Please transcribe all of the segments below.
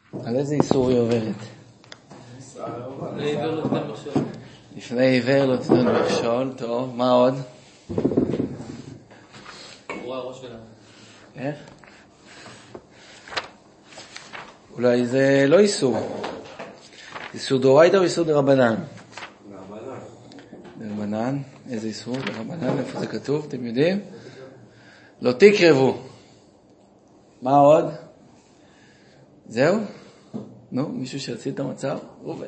על איזה איסור היא עוברת? לפני עיוור לא תיתן מכשול. טוב, מה עוד? איך? אולי זה לא איסור. איסור דאורייתא או איסור דרבנן? דרבנן. איזה איסור? דרבנן, איפה זה כתוב? אתם יודעים? לא תקרבו. מה עוד? זהו? נו, מישהו שיציל את המצב? ראובן.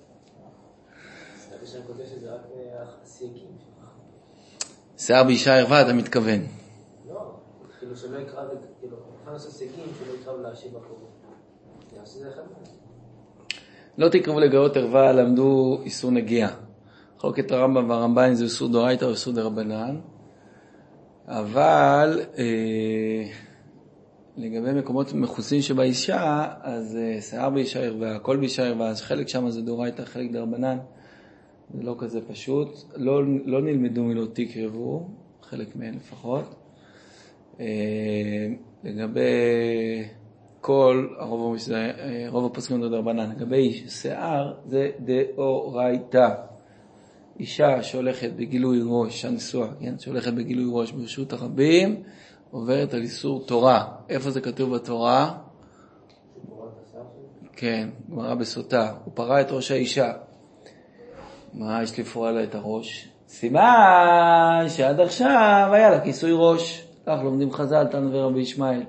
סליחה שאני כותב שזה רק הסייגים. שיער באישה ערווה, אתה מתכוון? לא, כאילו שלא יקרב, כאילו, אפשר לעשות סייגים שלא יקרב להשיב הקרוב. יעשו זה אחד מהם. לא תקרבו לגרות ערווה, למדו איסור נגיעה. חלוקת הרמב"ם והרמב"ן זה איסור דאורייתא או איסור דרבנן. אבל לגבי מקומות מכוסים שבאישה, אז שיער באישה ערווה, הכל באישה ערווה, אז חלק שם זה דאורייתא, חלק דרבנן. זה לא כזה פשוט. לא נלמדו מלא תקרבו, חלק מהן לפחות. לגבי כל, רוב הפוסקים זה דרבנן. לגבי שיער זה דאורייתא. אישה שהולכת בגילוי ראש, הנשואה, כן? שהולכת בגילוי ראש ברשות הרבים, עוברת על איסור תורה. איפה זה כתוב בתורה? כן, גמרא בסוטה. הוא פרע את ראש האישה. מה יש לפרוע לה את הראש? סימן שעד עכשיו היה לה כיסוי ראש. כך לומדים חז"ל, תנא ורבי ישמעאל.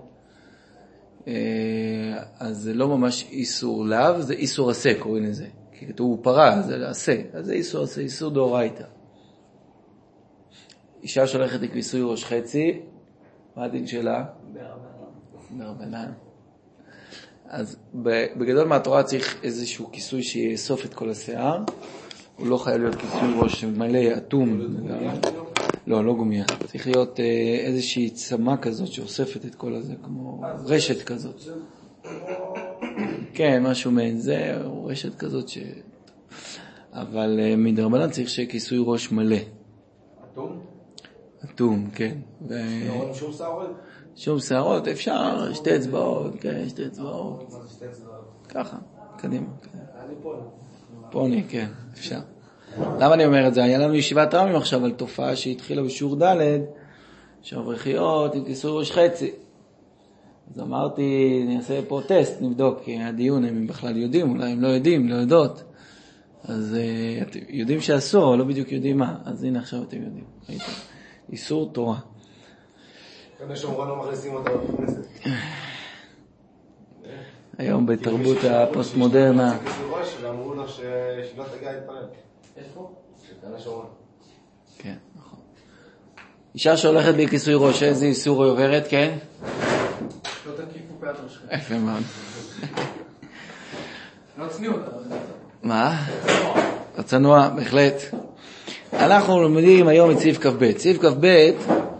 אז זה לא ממש איסור לאו, זה איסור עשה, קוראים לזה. כי כתוב הוא פרע, זה עשה. אז זה איסור עשה, איסור דאורייתא. אישה שהולכת לכיסוי ראש חצי, מה הדין שלה? דרבנן. אז בגדול מהתורה צריך איזשהו כיסוי שיאסוף את כל השיער. הוא לא חייב להיות כיסוי ראש מלא אטום. לא גומיה. צריך להיות איזושהי צמה כזאת שאוספת את כל הזה, כמו רשת כזאת. כן, משהו מעין זה, רשת כזאת ש... אבל מדרבנן צריך שיהיה כיסוי ראש מלא. אטום? אטום, כן. לא שום שערות? שום שערות, אפשר, שתי אצבעות, כן, שתי אצבעות. מה זה שתי אצבעות? ככה, קדימה. אני פוני. פוני, כן, אפשר. למה אני אומר את זה? היה לנו ישיבת רמים עכשיו על תופעה שהתחילה בשיעור ד' שאברכיות עם כיסוי ראש חצי. אז אמרתי, אני אעשה פה טסט, נבדוק, כי הדיון הם בכלל יודעים, אולי הם לא יודעים, לא יודעות. אז אתם יודעים שאסור, אבל לא בדיוק יודעים מה. אז הנה עכשיו אתם יודעים. ראיתם? איסור תורה. כנראה שאומרה לא מכניסים אותה בכנסת. היום בתרבות הפוסט-מודרנה. ואמרו לך שלא תגיע להתפלל. איפה? כנראה שאומרה. כן, נכון. אישה שהולכת בכיסוי ראש, איזה איסור היא עוברת, כן? לא תקיפו פאת ראשכם. יפה מאוד. לא צניעות. מה? הצנוע, בהחלט. אנחנו לומדים היום את סעיף כ"ב. סעיף כ"ב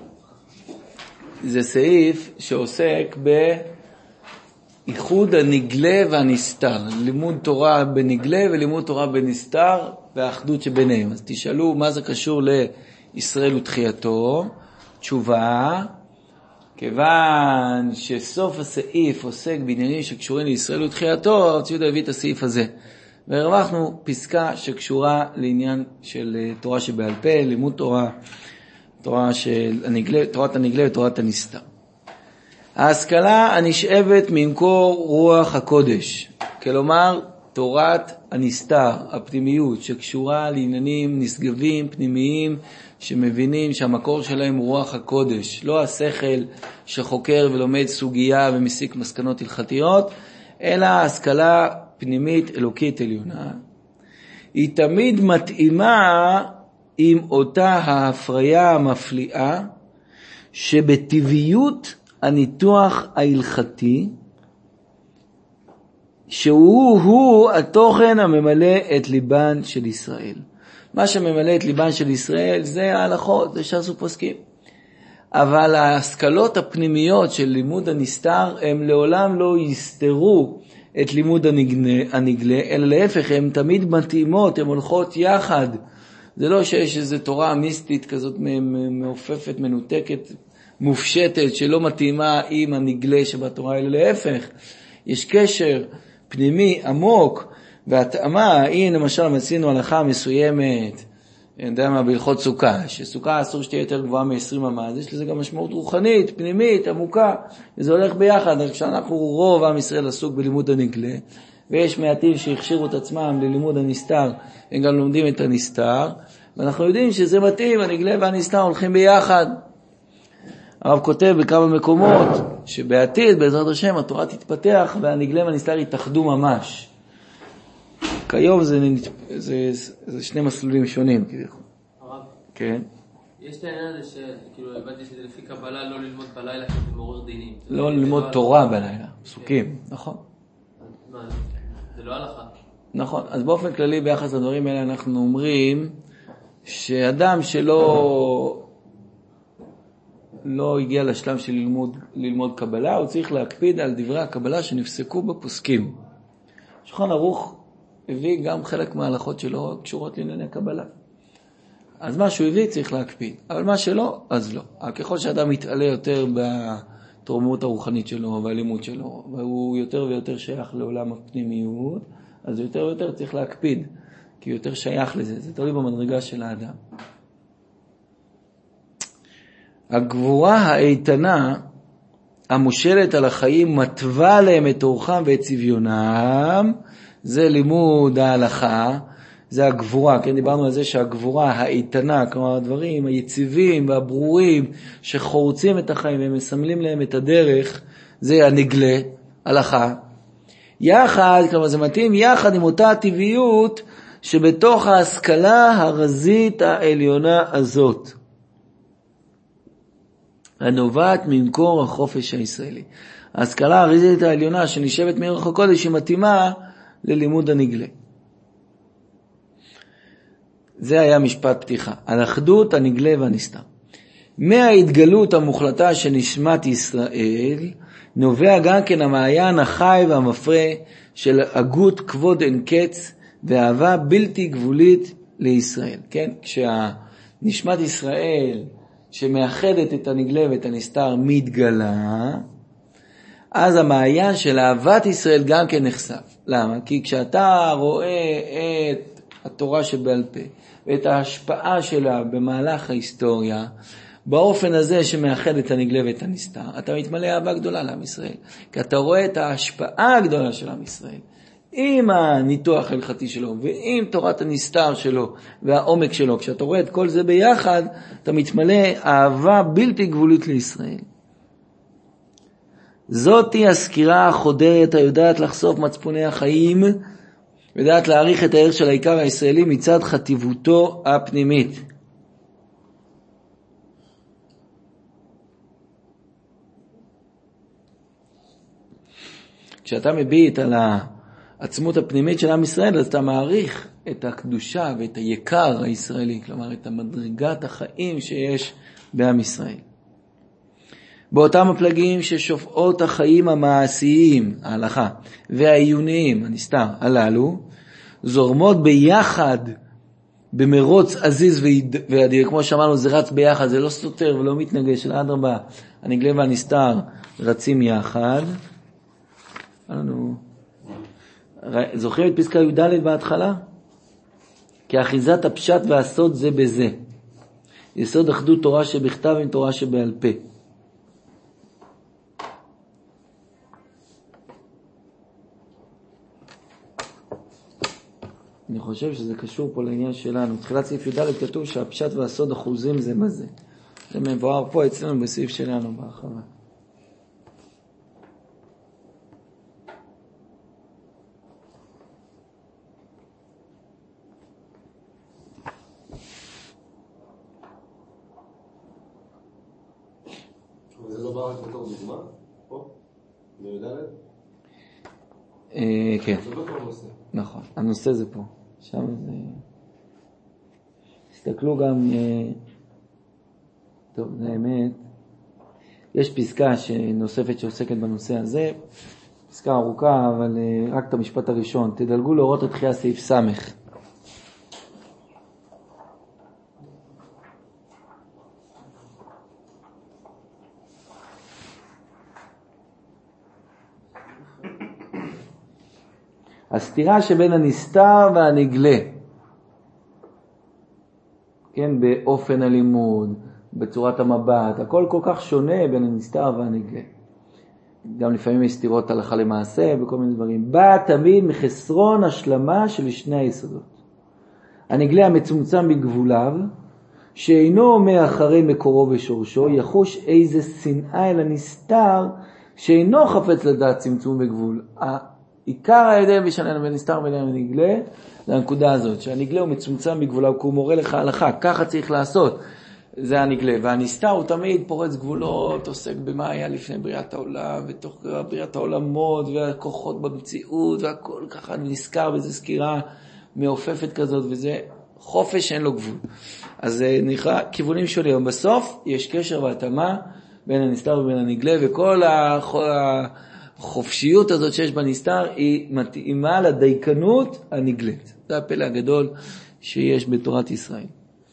זה סעיף שעוסק באיחוד הנגלה והנסתר. לימוד תורה בנגלה ולימוד תורה בנסתר והאחדות שביניהם. אז תשאלו מה זה קשור לישראל ותחייתו. תשובה, כיוון שסוף הסעיף עוסק בעניינים שקשורים לישראל ותחייתו, הרב צבי יהודה הביא את הסעיף הזה. והרווחנו פסקה שקשורה לעניין של תורה שבעל פה, לימוד תורה, תורת הנגלה ותורת הנסתר. ההשכלה הנשאבת ממקור רוח הקודש, כלומר תורת הנסתר, הפנימיות שקשורה לעניינים נשגבים, פנימיים, שמבינים שהמקור שלהם הוא רוח הקודש, לא השכל שחוקר ולומד סוגיה ומסיק מסקנות הלכתיות, אלא השכלה פנימית אלוקית עליונה. היא תמיד מתאימה עם אותה ההפריה המפליאה שבטבעיות הניתוח ההלכתי, שהוא התוכן הממלא את ליבן של ישראל. מה שממלא את ליבן של ישראל זה ההלכות, זה שעשו פוסקים. אבל ההשכלות הפנימיות של לימוד הנסתר הם לעולם לא יסתרו את לימוד הנגלה, אלא להפך, הן תמיד מתאימות, הן הולכות יחד. זה לא שיש איזו תורה מיסטית כזאת מעופפת, מנותקת, מופשטת, שלא מתאימה עם הנגלה שבתורה, אלא להפך. יש קשר פנימי עמוק, והתאמה, הנה למשל עשינו הלכה מסוימת, אני יודע מה, בהלכות סוכה, שסוכה אסור שתהיה יותר גבוהה מ-20 אמה, אז יש לזה גם משמעות רוחנית, פנימית, עמוקה, וזה הולך ביחד. כשאנחנו רוב עם ישראל עסוק בלימוד הנגלה, ויש מעטים שהכשירו את עצמם ללימוד הנסתר, הם גם לומדים את הנסתר, ואנחנו יודעים שזה מתאים, הנגלה והנסתר הולכים ביחד. הרב כותב בכמה מקומות, שבעתיד, בעזרת השם, התורה תתפתח, והנגלה והנסתר יתאחדו ממש. כיום זה שני מסלולים שונים. הרב? כן. יש את העניין הזה שכאילו הבנתי שזה לפי קבלה לא ללמוד בלילה כי זה מעורר דינים. לא ללמוד תורה בלילה, פסוקים, נכון. מה, זה לא הלכה. נכון, אז באופן כללי ביחס לדברים האלה אנחנו אומרים שאדם לא הגיע לשלב של ללמוד קבלה, הוא צריך להקפיד על דברי הקבלה שנפסקו בפוסקים. שולחן ערוך הביא גם חלק מההלכות שלו קשורות לענייני קבלה. אז מה שהוא הביא צריך להקפיד, אבל מה שלא, אז לא. ככל שאדם מתעלה יותר בתרומות הרוחנית שלו והלימוד שלו, והוא יותר ויותר שייך לעולם הפנימיות, אז יותר ויותר צריך להקפיד, כי הוא יותר שייך לזה, זה תלוי במדרגה של האדם. הגבורה האיתנה המושלת על החיים מטווה להם את אורחם ואת צביונם, זה לימוד ההלכה, זה הגבורה, כן, דיברנו על זה שהגבורה האיתנה, כלומר הדברים היציבים והברורים שחורצים את החיים ומסמלים להם את הדרך, זה הנגלה, הלכה. יחד, כלומר זה מתאים יחד עם אותה הטבעיות שבתוך ההשכלה הרזית העליונה הזאת. הנובעת ממקור החופש הישראלי. ההשכלה הרזית העליונה שנשבת מערך הקודש היא מתאימה ללימוד הנגלה. זה היה משפט פתיחה. על אחדות הנגלה והנסתר. מההתגלות המוחלטה של נשמת ישראל, נובע גם כן המעיין החי והמפרה של הגות כבוד אין קץ ואהבה בלתי גבולית לישראל. כן? כשנשמת ישראל שמאחדת את הנגלה ואת הנסתר מתגלה, אז המעיין של אהבת ישראל גם כן נחשף. למה? כי כשאתה רואה את התורה שבעל פה ואת ההשפעה שלה במהלך ההיסטוריה, באופן הזה שמאחד את הנגלה ואת הנסתר, אתה מתמלא אהבה גדולה לעם ישראל. כי אתה רואה את ההשפעה הגדולה של עם ישראל, עם הניתוח ההלכתי שלו, ועם תורת הנסתר שלו, והעומק שלו. כשאתה רואה את כל זה ביחד, אתה מתמלא אהבה בלתי גבולית לישראל. זאת היא הסקירה החודרת, היודעת לחשוף מצפוני החיים, ויודעת להעריך את הערך של העיקר הישראלי מצד חטיבותו הפנימית. כשאתה מביט על העצמות הפנימית של עם ישראל, אז אתה מעריך את הקדושה ואת היקר הישראלי, כלומר את המדרגת החיים שיש בעם ישראל. באותם הפלגים ששופעות החיים המעשיים, ההלכה, והעיוניים, הנסתר, הללו, זורמות ביחד במרוץ עזיז ואדיר. כמו שאמרנו, זה רץ ביחד, זה לא סותר ולא מתנגש, אלא אדרבה, הנגלה והנסתר רצים יחד. זוכרים את פסקה י"ד בהתחלה? כי אחיזת הפשט והסוד זה בזה. יסוד אחדות תורה שבכתב עם תורה שבעל פה. אני חושב שזה קשור פה לעניין שלנו. תחילת סעיף י"ד כתוב שהפשט והסוד אחוזים זה בזה. זה מבואר פה אצלנו בסעיף שלנו בהרחבה. וזה לא בא רק בתור דוגמה? פה? בי"ד? כן. זה לא כל נושא. נכון, הנושא זה פה. שם זה... תסתכלו גם... טוב, זה האמת. יש פסקה נוספת שעוסקת בנושא הזה. פסקה ארוכה, אבל רק את המשפט הראשון. תדלגו להורות התחייה סעיף סמך. הסתירה שבין הנסתר והנגלה, כן, באופן הלימוד, בצורת המבט, הכל כל כך שונה בין הנסתר והנגלה. גם לפעמים יש סתירות הלכה למעשה וכל מיני דברים. בא תמיד מחסרון השלמה של שני היסודות. הנגלה המצומצם בגבוליו, שאינו אומר אחרי מקורו ושורשו, יחוש איזה שנאה אל הנסתר, שאינו חפץ לדעת צמצום בגבול. עיקר ההבדל בין נסתר ובין הנגלה, זה הנקודה הזאת, שהנגלה הוא מצומצם בגבוליו, כי הוא מורה לך הלכה, ככה צריך לעשות. זה הנגלה, והנסתר הוא תמיד פורץ גבולות, עוסק במה היה לפני בריאת העולם, ותוך בריאת העולמות, והכוחות במציאות, והכל ככה נזכר בזה סקירה מעופפת כזאת, וזה חופש שאין לו גבול. אז זה נקרא כיוונים שונים, אבל בסוף יש קשר והתאמה בין הנסתר ובין הנגלה, וכל החופשיות הזאת שיש בנסתר היא מתאימה לדייקנות הנגלית. זה הפלא הגדול שיש בתורת ישראל.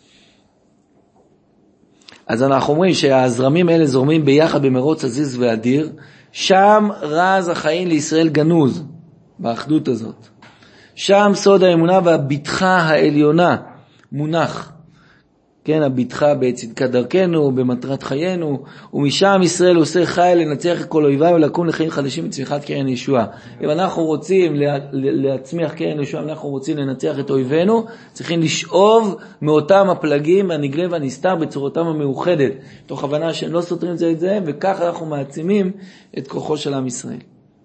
אז אנחנו אומרים שהזרמים האלה זורמים ביחד במרוץ עזיז ואדיר, שם רז החיים לישראל גנוז, באחדות הזאת. שם סוד האמונה והביטחה העליונה מונח. כן, הביטחה בצדקת דרכנו, במטרת חיינו, ומשם ישראל עושה חי לנצח את כל אויביו ולקום לחיים חדשים מצמיחת קרן ישועה. אם אנחנו רוצים להצמיח קרן ישועה, אם אנחנו רוצים לנצח את אויבינו, צריכים לשאוב מאותם הפלגים, הנגלה והנסתר בצורתם המאוחדת, תוך הבנה שהם לא סותרים זה את זה, וכך אנחנו מעצימים את כוחו של עם ישראל.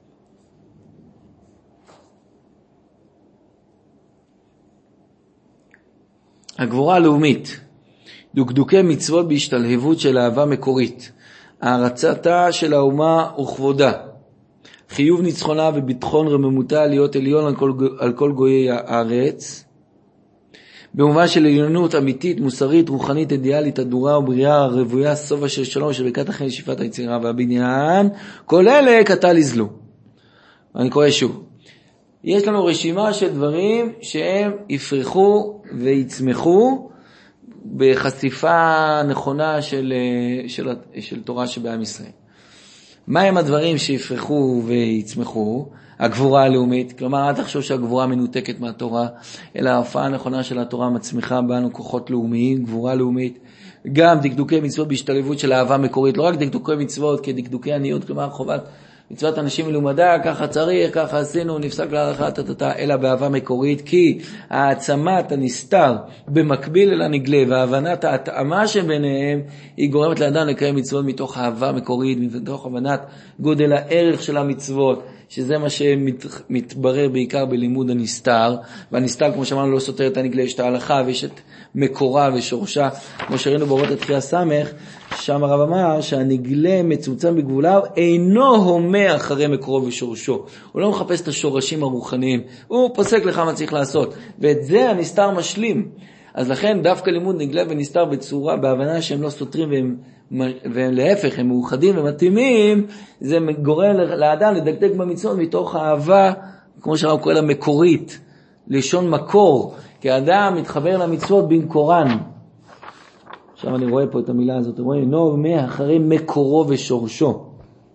הגבורה הלאומית, דקדוקי מצוות בהשתלהבות של אהבה מקורית, הערצתה של האומה וכבודה, חיוב ניצחונה וביטחון רממותה להיות עליון על כל גויי הארץ, במובן של עליונות אמיתית, מוסרית, רוחנית, אידיאלית, אדורה ובריאה, רבויה, סובה של שלום, של ברכת החיים, שפעת היצירה והבניין, כל אלה כתה לזלו. אני קורא שוב. יש לנו רשימה של דברים שהם יפרחו ויצמחו בחשיפה נכונה של תורה שבעם ישראל. מה הם הדברים שיפרחו ויצמחו? הגבורה הלאומית, כלומר אל תחשוב שהגבורה מנותקת מהתורה, אלא ההופעה הנכונה של התורה מצמיחה בנו כוחות לאומיים, גבורה לאומית, גם דקדוקי מצוות בהשתלבות של אהבה מקורית, לא רק דקדוקי מצוות כדקדוקי עניות, כלומר חובת מצוות אנשים מלומדה, ככה צריך, ככה עשינו, נפסק להלכה, אלא באהבה מקורית, כי העצמת הנסתר במקביל אל הנגלה, והבנת ההתאמה שביניהם, היא גורמת לאדם לקיים מצוות מתוך אהבה מקורית, מתוך הבנת גודל הערך של המצוות, שזה מה שמתברר בעיקר בלימוד הנסתר, והנסתר, כמו שאמרנו, לא סותר את הנגלה, יש את ההלכה, ויש את מקורה ושורשה, כמו שראינו באורות התחייה סמך, שם הרב אמר שהנגלה מצומצם בגבוליו, אינו הומה אחרי מקורו ושורשו. הוא לא מחפש את השורשים הרוחניים, הוא פוסק לך מה צריך לעשות, ואת זה הנסתר משלים. אז לכן דווקא לימוד נגלה ונסתר בצורה, בהבנה שהם לא סותרים והם להפך, הם מאוחדים ומתאימים, זה גורם לאדם לדקדק במצוות מתוך האהבה, כמו שהרב קורא לה מקורית, לשון מקור, כי האדם מתחבר למצוות במקורן. עכשיו אני רואה פה את המילה הזאת, אתם רואים, אינו הומה אחרי מקורו ושורשו.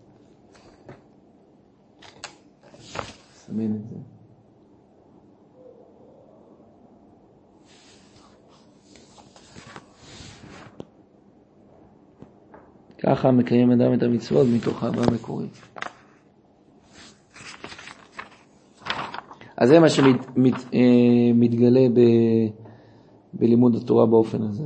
סמן את זה. ככה מקיים אדם את המצוות מתוך אהבה מקורית. אז זה מה שמתגלה בלימוד התורה באופן הזה.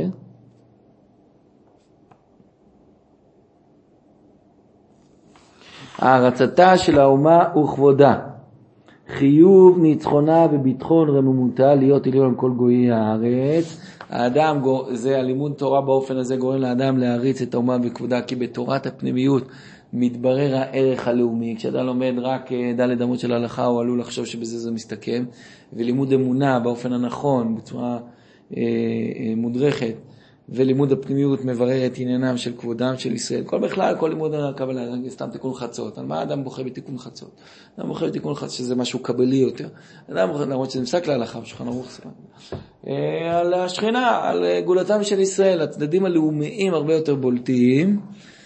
הערצתה של האומה וכבודה, חיוב ניצחונה וביטחון רממותה להיות עליון על כל גויי הארץ. האדם, זה הלימוד תורה באופן הזה גורם לאדם להריץ את האומה וכבודה, כי בתורת הפנימיות מתברר הערך הלאומי. כשאדם לומד רק ד' אמות של ההלכה, הוא עלול לחשוב שבזה זה מסתכם, ולימוד אמונה באופן הנכון, בצורה מודרכת, ולימוד הפנימיות מברר את עניינם של כבודם של ישראל. בכלל, כל לימוד הקבלה, סתם תיקון חצות. על מה האדם בוחר בתיקון חצות? האדם בוחר בתיקון חצות, שזה משהו קבלי יותר. האדם בוחר, למרות שזה מסק להלכה, בשולחן ערוך, על השכינה, על גאולתם של ישראל, הצדדים הלאומיים הרבה יותר בולטים,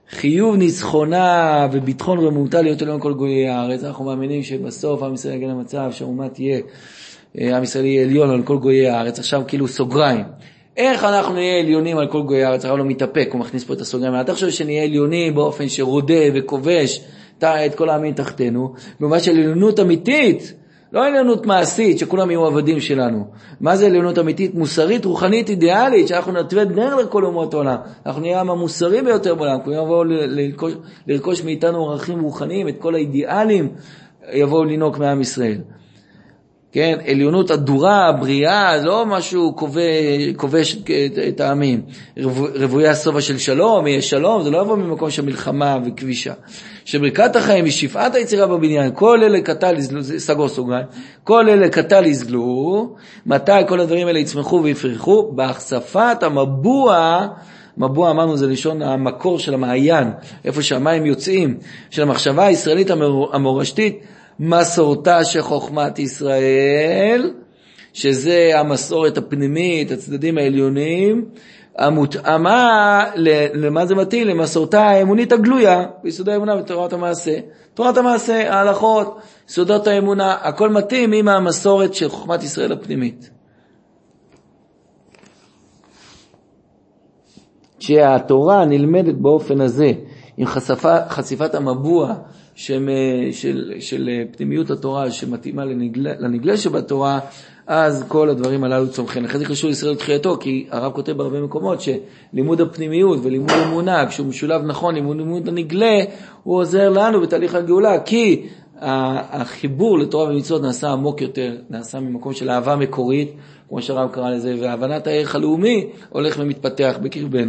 חיוב ניצחונה וביטחון רמותה להיות עליון כל גויי הארץ. אנחנו מאמינים שבסוף עם ישראל יגיע למצב שהאומה תהיה, עם ישראל יהיה עליון על כל גויי הארץ. עכשיו כאילו סוגריים. איך אנחנו נהיה עליונים על כל גויי הארץ? הרב לא מתאפק, הוא מכניס פה את הסוגריים. אתה חושב שנהיה עליונים באופן שרודה וכובש את כל העמים תחתנו, במובן של עליונות אמיתית, לא עליונות מעשית, שכולם יהיו עבדים שלנו. מה זה עליונות אמיתית? מוסרית, רוחנית, אידיאלית, שאנחנו נתווה דרך לכל אומות העולם. אנחנו נהיה העם המוסרי ביותר בעולם, כי יבואו לרכוש מאיתנו ערכים רוחניים, את כל האידיאלים יבואו לנהוג מעם ישראל. כן, עליונות אדורה, בריאה, לא משהו כובש את העמים. רבויה סובה של שלום, יהיה שלום, זה לא יבוא ממקום של מלחמה וכבישה. שברכת החיים היא שפעת היצירה בבניין, כל אלה קטל יזלו, סגור סוגריים, כל אלה קטל יזלו, מתי כל הדברים האלה יצמחו ויפרחו? בהחשפת המבוע, מבוע אמרנו זה לשון המקור של המעיין, איפה שהמים יוצאים, של המחשבה הישראלית המורשתית, מסורתה של חוכמת ישראל, שזה המסורת הפנימית, הצדדים העליונים, המותאמה, למה זה מתאים? למסורתה האמונית הגלויה, ביסוד האמונה ותורת המעשה. תורת המעשה, ההלכות, יסודות האמונה, הכל מתאים עם המסורת של חוכמת ישראל הפנימית. שהתורה נלמדת באופן הזה, עם חשיפת המבוע, של פנימיות התורה שמתאימה לנגלה שבתורה, אז כל הדברים הללו צומחים. לכן זה קשור לישראל לתחייתו, כי הרב כותב בהרבה מקומות שלימוד הפנימיות ולימוד אמונה, כשהוא משולב נכון לימוד הנגלה, הוא עוזר לנו בתהליך הגאולה, כי החיבור לתורה ומצוות נעשה עמוק יותר, נעשה ממקום של אהבה מקורית, כמו שהרב קרא לזה, והבנת הערך הלאומי הולך ומתפתח בקרבנו.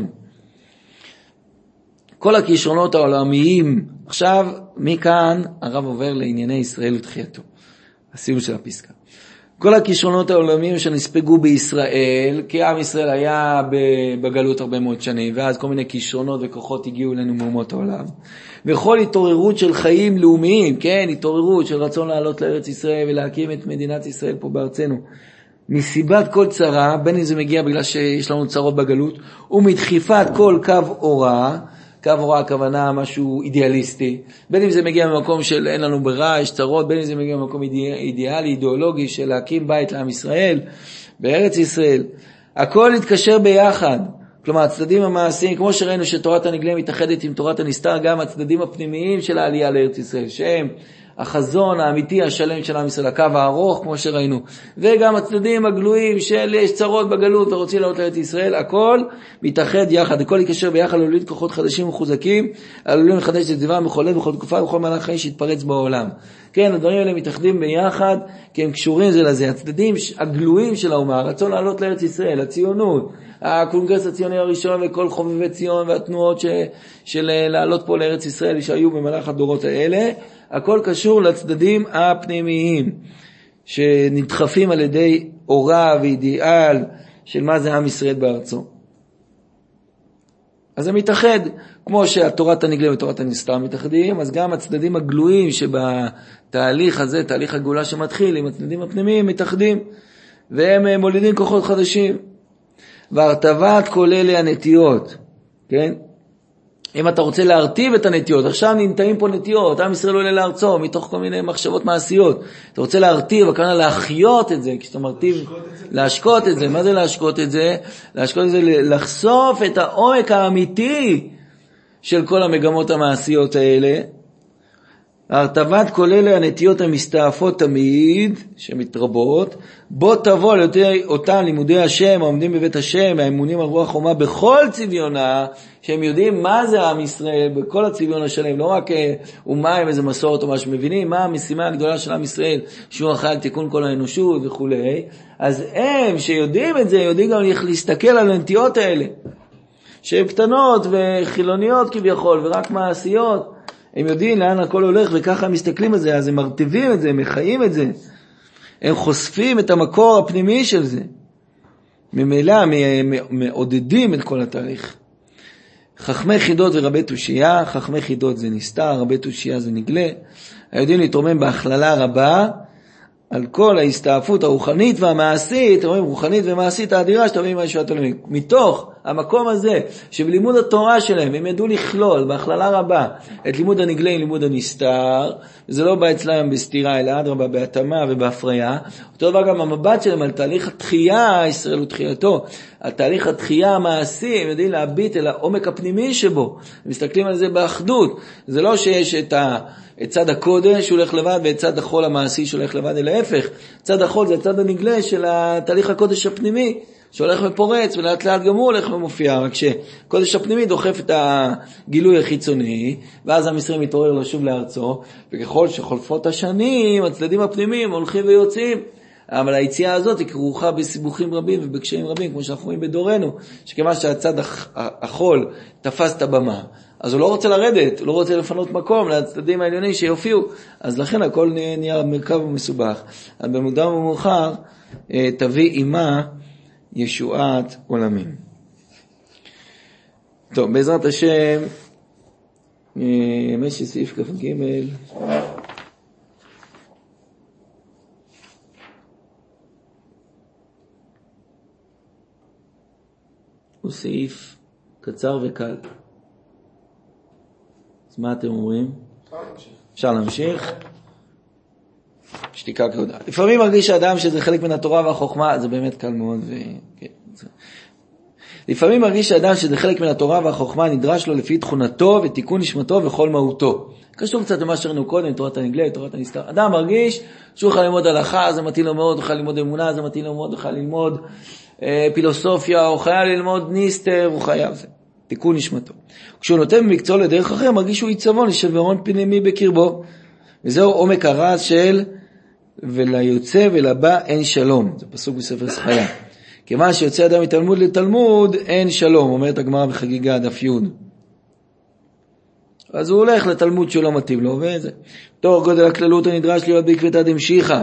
כל הכישרונות העולמיים, עכשיו מכאן הרב עובר לענייני ישראל ותחייתו, הסיום של הפסקה. כל הכישרונות העולמיים שנספגו בישראל, כי עם ישראל היה בגלות הרבה מאוד שנים, ואז כל מיני כישרונות וכוחות הגיעו אלינו מאומות העולם. וכל התעוררות של חיים לאומיים, כן, התעוררות של רצון לעלות לארץ ישראל ולהקים את מדינת ישראל פה בארצנו, מסיבת כל צרה, בין אם זה מגיע בגלל שיש לנו צרות בגלות, ומדחיפת כל קו אורה, קו אורה הכוונה משהו אידיאליסטי, בין אם זה מגיע ממקום של אין לנו ברירה, יש צרות, בין אם זה מגיע ממקום אידיאלי, אידיאולוגי של להקים בית לעם ישראל, בארץ ישראל, הכל יתקשר ביחד. כלומר, הצדדים המעשיים, כמו שראינו שתורת הנגלה מתאחדת עם תורת הנסתר, גם הצדדים הפנימיים של העלייה לארץ ישראל, שהם החזון האמיתי השלם של עם ישראל, הקו הארוך, כמו שראינו, וגם הצדדים הגלויים של יש צרות בגלות ורוצים לעלות לארץ ישראל, הכל מתאחד יחד, הכל יקשר ביחד, להוליד כוחות חדשים וחוזקים, עלולים לחדש את דבר מחולל בכל תקופה ובכל מהלך חיים שיתפרץ בעולם. כן, הדברים האלה מתאחדים ביחד, כי הם קשורים זה לזה, הצדדים הגלויים של האומה, הרצון לעלות לארץ ישראל, הציונות, הקונגרס הציוני הראשון וכל חובבי ציון והתנועות של לעלות פה לארץ ישראל שהיו במהלך הדורות האלה, הכל קשור לצדדים הפנימיים שנדחפים על ידי אורה ואידיאל של מה זה עם ישראל בארצו. אז זה מתאחד, כמו שהתורת הנגלה ותורת הנסתר מתאחדים, אז גם הצדדים הגלויים שבתהליך הזה, תהליך הגאולה שמתחיל עם הצדדים הפנימיים מתאחדים, והם מולידים כוחות חדשים. והרטבת כל אלה הנטיות, כן? אם אתה רוצה להרטיב את הנטיות, עכשיו נמצאים פה נטיות, עם ישראל עולה לארצו, מתוך כל מיני מחשבות מעשיות. אתה רוצה להרטיב, הכוונה להחיות את זה, כשאתה מרטיב, להשקות את זה. מה זה להשקות את זה? להשקות את זה, לחשוף את העומק האמיתי של כל המגמות המעשיות האלה. הרטבת כל אלה הנטיות המסתעפות תמיד, שמתרבות, בוא תבוא על אותם לימודי השם, העומדים בבית השם, האמונים על רוח חומה בכל צביונה, שהם יודעים מה זה עם ישראל, בכל הצביון השלם, לא רק אומה עם איזה מסורת או משהו, מבינים מה המשימה הגדולה של עם ישראל, שהוא אחראי על תיקון כל האנושות וכו'. אז הם שיודעים את זה, יודעים גם להסתכל על הנטיות האלה, שהן קטנות וחילוניות כביכול, ורק מעשיות, הם יודעים לאן הכל הולך, וככה הם מסתכלים על זה, אז הם מרטיבים את זה, הם מחיים את זה, הם חושפים את המקור הפנימי של זה, ממילא מעודדים את כל התהליך. חכמי חידות ורבי תושייה, חכמי חידות זה נסתר, רבי תושייה זה נגלה, היודעים להתרומם בהכללה רבה, על כל ההסתעפות הרוחנית והמעשית, רואים רוחנית ומעשית האדירה, שתבין מה ישועת עולמי, מתוך המקום הזה, שבלימוד התורה שלהם הם ידעו לכלול בהכללה רבה את לימוד הנגלה עם לימוד הנסתר, וזה לא בא אצלם בסתירה אלא אדרבה בהתאמה ובהפריה. אותו דבר גם המבט שלהם על תהליך התחייה, ישראל ותחייתו, על תהליך התחייה המעשי, הם יודעים להביט אל העומק הפנימי שבו, הם מסתכלים על זה באחדות. זה לא שיש את צד הקודש שהולך לבד ואת צד החול המעשי שהולך לבד, אלא ההפך. צד החול זה הצד הנגלה של התהליך הקודש הפנימי שהולך ופורץ, ולאט לאט גם הוא הולך ומופיע, רק שקודש הפנימי דוחף את הגילוי החיצוני, ואז עם ישראל מתעורר לשוב לארצו, וככל שחולפות השנים הצדדים הפנימיים הולכים ויוצאים. אבל היציאה הזאת היא כרוכה בסיבוכים רבים ובקשיים רבים, כמו שאנחנו רואים בדורנו, שכמה שהצד החול תפס את הבמה, אז הוא לא רוצה לרדת, הוא לא רוצה לפנות מקום לצדדים העליונים שיופיעו, אז לכן הכל נהיה מרכב ומסובך. אז במודע ומאוחר תביא עימה ישועת עולמים. טוב, בעזרת השם, משי סעיף כ"ג, הוא סעיף קצר וקל. אז מה אתם אומרים? אפשר להמשיך. שתיקה כבודה. לפעמים מרגיש האדם שזה חלק מן התורה והחוכמה, זה באמת קל מאוד. לפעמים מרגיש האדם שזה חלק מן התורה והחוכמה, נדרש לו לפי תכונתו ותיקון נשמתו וכל מהותו. קשור קצת למה שראינו קודם, תורת הנגלה, תורת הנסתר. אדם מרגיש שהוא יכול ללמוד הלכה, זה מתאים לו מאוד, יכול ללמוד אמונה, זה מתאים לו מאוד, יכול ללמוד פילוסופיה, הוא חייב ללמוד ניסטר, הוא חייב זה. תיקון נשמתו. כשהוא נותן במקצוע לדרך אחר, מרגיש שהוא עיצבון לשברון פנימי בקרבו. וזהו עומק הרז של וליוצא ולבא אין שלום. זה פסוק בספר זכריה. כיוון שיוצא אדם מתלמוד לתלמוד, אין שלום, אומרת הגמרא בחגיגה דף י'. אז הוא הולך לתלמוד שלא מתאים לו, וזה. תוך גודל הכללות הנדרש להיות בעקבתא דמשיחא.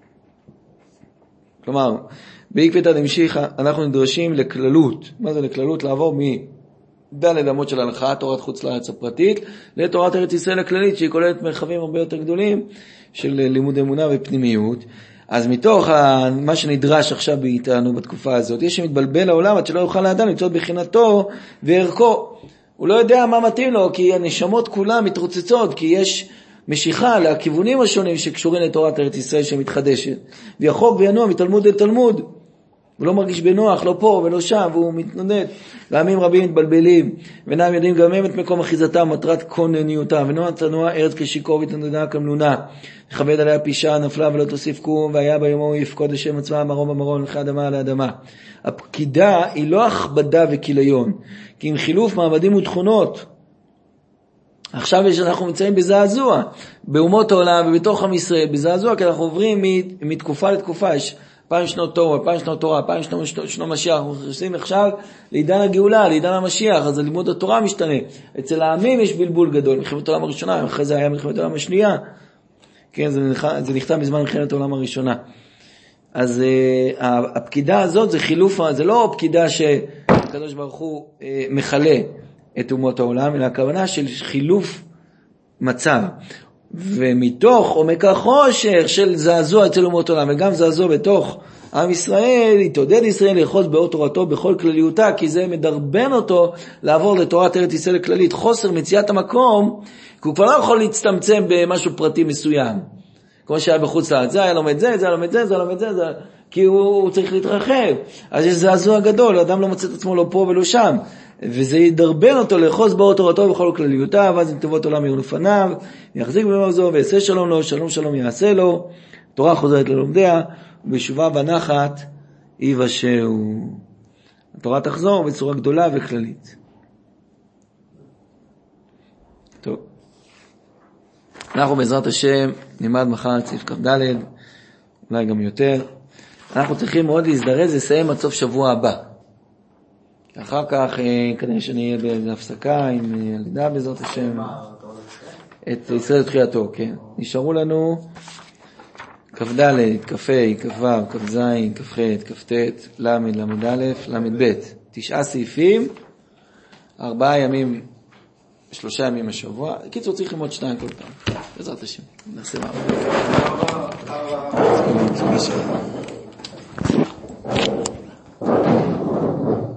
כלומר, בעקבתא דמשיחא אנחנו נדרשים לכללות. מה זה לכללות? לעבור מד' אמות של הלכה, תורת חוץ לארץ הפרטית, לתורת ארץ ישראל הכללית, שהיא כוללת מרחבים הרבה יותר גדולים של לימוד אמונה ופנימיות. אז מתוך מה שנדרש עכשיו באיתנו בתקופה הזאת, יש שמתבלבל העולם עד שלא יוכל לאדם למצוא בחינתו וערכו. הוא לא יודע מה מתאים לו, כי הנשמות כולם מתרוצצות, כי יש משיכה לכיוונים השונים שקשורים לתורת ארץ ישראל שמתחדשת. ויחוק וינוע מתלמוד לתלמוד. הוא לא מרגיש בנוח, לא פה ולא שם, והוא מתנדד. ועמים רבים מתבלבלים, ואינם יודעים גם הם את מקום אחיזתם, מטרת כונניותם. ונוע תנוע ארץ כשיקור ותנדדה כמלונה. וכבד עליה פישה, נפלה ולא תוסיף קום, והיה ביומו יפקוד השם עצמה, מרום במרום, ולכי אדמה על האדמה. הפקידה היא לא הכבדה וכיליון, כי עם חילוף מעמדים ותכונות. עכשיו אנחנו מצאים בזעזוע, באומות העולם ובתוך עם ישראל, בזעזוע, כי אנחנו עוברים מתקופה לתקופה, יש 2,000 שנות תורה, 2,000 שנות תורה, 2,000 שנות משיח, אנחנו עושים עכשיו לעידן הגאולה, לעידן המשיח, אז לימוד התורה משתנה. אצל העמים יש בלבול גדול, מלחמת העולם הראשונה, אחרי זה היה מלחמת העולם השנייה, כן, זה נכתב בזמן מלחמת העולם הראשונה. אז הפקידה הזאת זה חילוף, זה לא פקידה שהקדוש ברוך הוא מחלה את אומות העולם, אלא הכוונה של חילוף מצב. ומתוך עומק החושך של זעזוע אצל אומות העולם, וגם זעזוע בתוך עם ישראל, יתעודד ישראל לאחוז באות תורתו בכל כלליותה, כי זה מדרבן אותו לעבור לתורת ארץ ישראל הכללית. חוסר מציאת המקום, כי הוא כבר לא יכול להצטמצם במשהו פרטי מסוים. כמו שהיה בחוץ לארץ, זה היה לומד זה, זה היה לומד זה, זה היה לומד זה, כי הוא צריך להתרחב. אז יש זעזוע גדול, האדם לא מוצא את עצמו לא פה ולא שם. וזה ידרבן אותו לאחוז באות תורתו בכל כלליותה, ואז נתיבות עולם יהיו לפניו, יחזיק במאור זו, ויעשה שלום לו, שלום שלום יעשה לו, תורה חוזרת ללומדיה, ובשובה בנחת יבשעו. התורה תחזור בצורה גדולה וכללית. טוב. אנחנו בעזרת השם נלמד מחר את סעיף כ"ד, אולי גם יותר. אנחנו צריכים מאוד להזדרז לסיים עד סוף שבוע הבא. אחר כך כנראה שנהיה בהפסקה עם הלידה בעזרת השם. את ישראל תחייתו, כן. נשארו לנו כ"ד, כ"ה, כ"ו, כ"ז, כ"ח, כ"ט, ל', ל"א, ל"ב. 9 סעיפים, 4 ימים, 3 ימים השבוע. קיצור צריך ללמוד 2 כל פעם. בעזרת השם. נעשה מה.